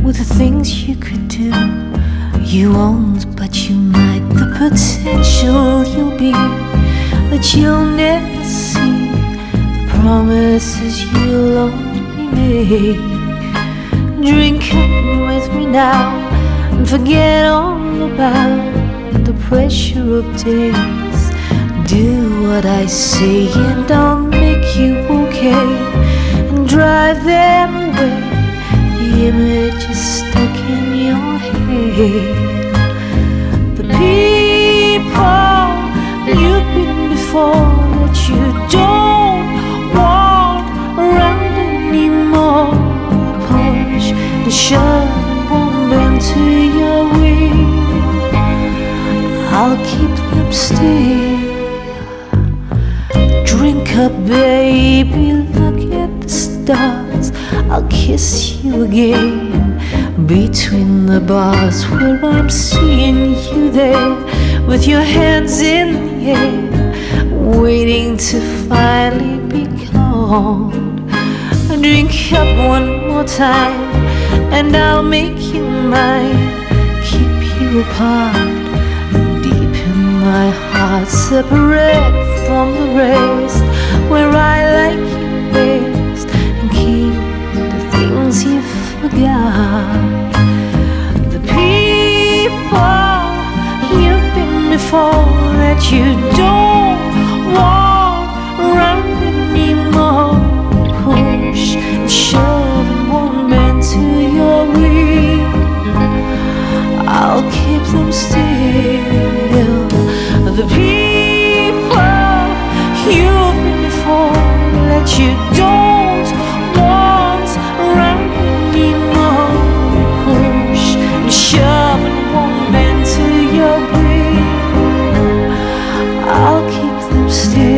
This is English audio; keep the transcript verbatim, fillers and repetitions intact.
with the things you could do. You won't, but you might. The potential you'll be, but you'll never see. The promises you'll only make. Drink up with me now and forget all about the pressure of days. Do what I say and I'll make you okay, and drive them away. The image is stuck in your head. The people you've been before that you don't want around anymore. Push and shove and won't bend to your will. I'll keep them still. Drink up, baby, look at the stars. I'll kiss you again between the bars, where I'm seeing you there with your hands in the air, waiting to finally be called. Drink up one more time and I'll make you mine. Keep you apart deep in my heart, separate from the rest, where I like you best, and keep the things you forgot. The people you've been before that you don't want around anymore. Push and shove and won't bend to your will. I'll keep them still. The people you've been before that you don't want around anymore. Push and shove and won't bend to your will. I'll keep them still.